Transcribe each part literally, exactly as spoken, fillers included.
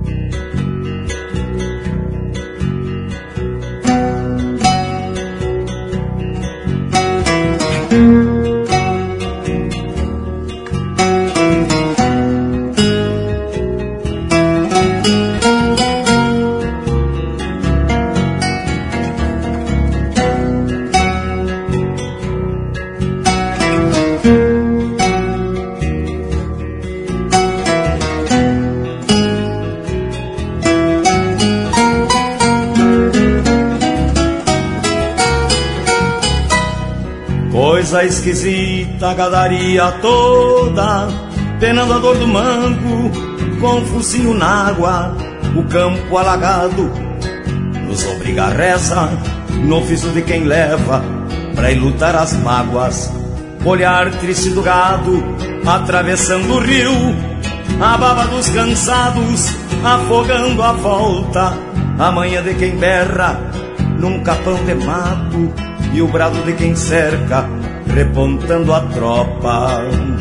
Esquisita, a gadaria toda, penando a dor do mango, com o focinho na água, o campo alagado, nos obriga a reza, no ofício de quem leva, pra ir lutar as mágoas, olhar triste do gado, atravessando o rio, a baba dos cansados, afogando a volta, a manha de quem berra, num capão de mato, e o brado de quem cerca, repontando a tropa.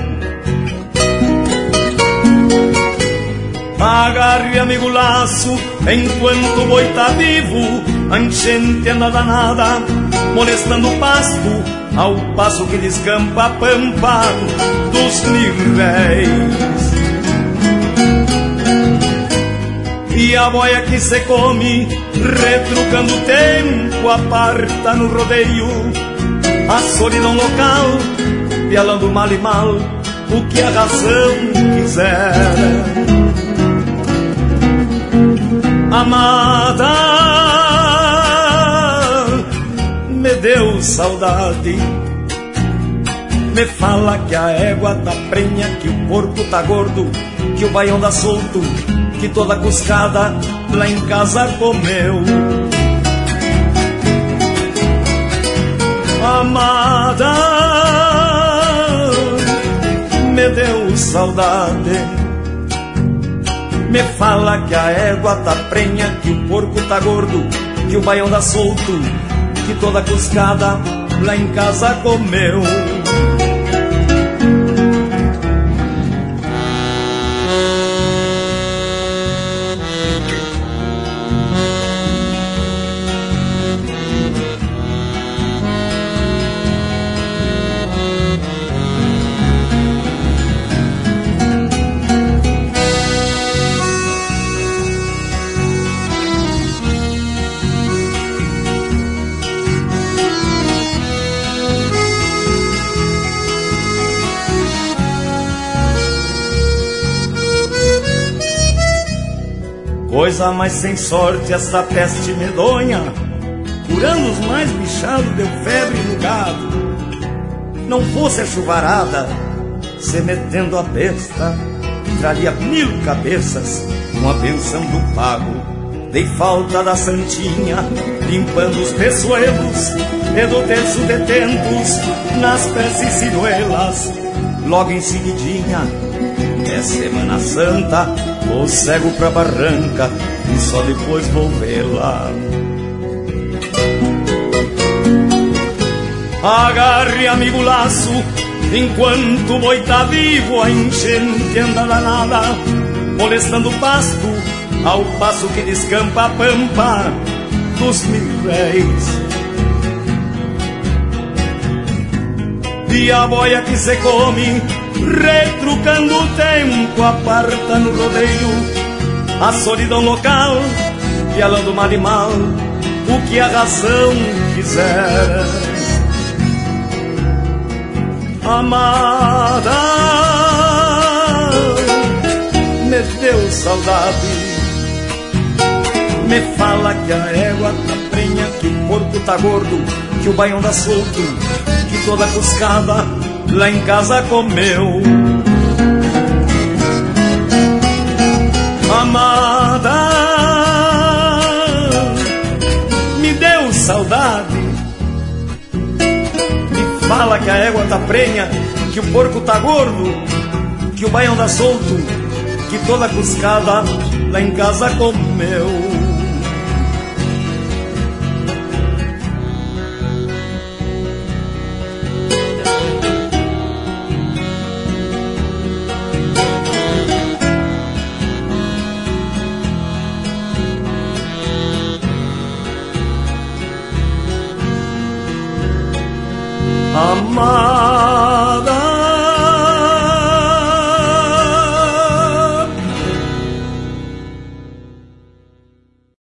Agarre, amigo, laço, enquanto o boi tá vivo, a enchente anda danada, molestando o pasto, ao passo que descampa a pampa dos mil réis. E a boia que se come, retrucando o tempo, aparta no rodeio, a solidão local, pialando mal e mal, o que a razão quiser. Amada, me deu saudade, me fala que a égua tá prenha, que o porco tá gordo, que o baião dá solto, que toda cuscada lá em casa comeu. Amada, me deu saudade, me fala que a égua tá prenha, que o porco tá gordo, que o baião dá solto, que toda cuscada lá em casa comeu. Coisa mais sem sorte essa peste medonha, curando os mais bichados, deu febre no gado. Não fosse a chuvarada, se metendo a besta, traria mil cabeças com a benção do pago. Dei falta da santinha, limpando os peçoelos, e do terço de tentos, nas preces ciruelas. Logo em seguidinha, é Semana Santa, vou cego pra barranca e só depois vou vê-la. Agarre, amigo, laço, enquanto o boi tá vivo, a enchente anda danada, molestando o pasto, ao passo que descampa a pampa dos mil réis. E a boia que se come, retrucando o tempo, aparta no rodeio a solidão local, pialando mal e mal, o que a razão quiser. Amada, me deu saudade, me fala que a égua tá prenha, que o porco tá gordo, que o baião dá solto, que toda cuscada lá em casa comeu. Amada, me deu saudade, me fala que a égua tá prenha, que o porco tá gordo, que o baião dá solto, que toda cuscada lá em casa comeu. amar.